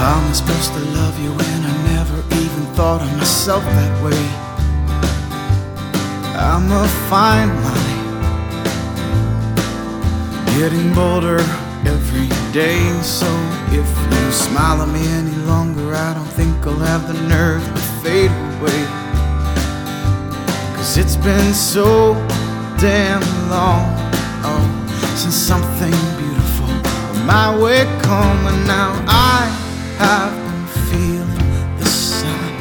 How am I supposed to love you when I never even thought of myself that way? I'm a fine line, getting bolder every day. So if you smile at me any longer, I don't think I'll have the nerve to fade away. 'Cause it's been so damn long, oh, since something beautiful on my way come. And now I have been feeling the sun,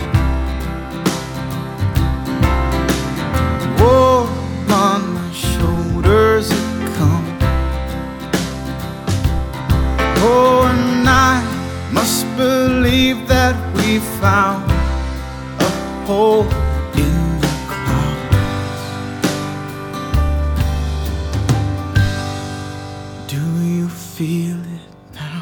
warm on my shoulders it comes. Oh, and I must believe that we found a hole in the clouds. Do you feel it now?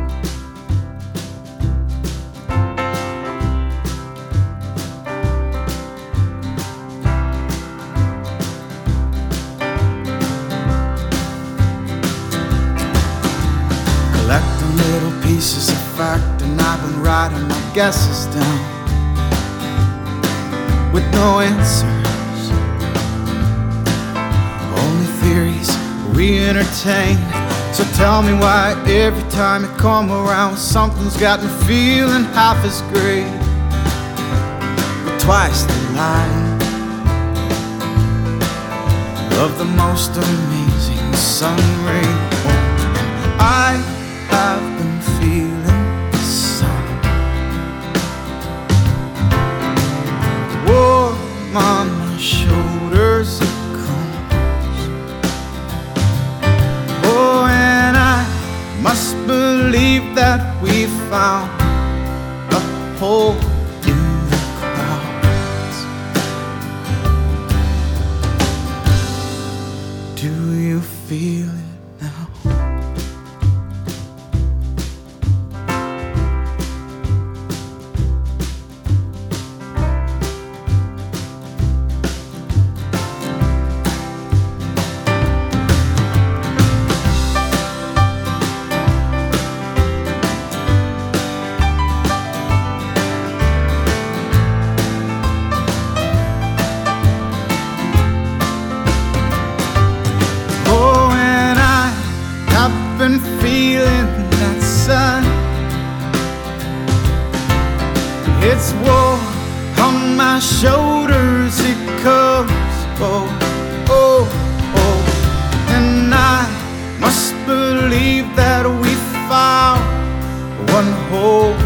Collecting little pieces of fact, and I've been writing my guesses down with no answers, only theories we entertain. So tell me why every time you come around, something's got me feeling half as great, with twice the light of the most amazing sun ray. I have been feeling the sun, warm on my shoulders it comes. Oh, and I must believe that we found a hole in the clouds. Do you feel it now? Been feeling that sun, it's warm on my shoulders it comes. Oh, oh, oh, and I must believe that we found one hole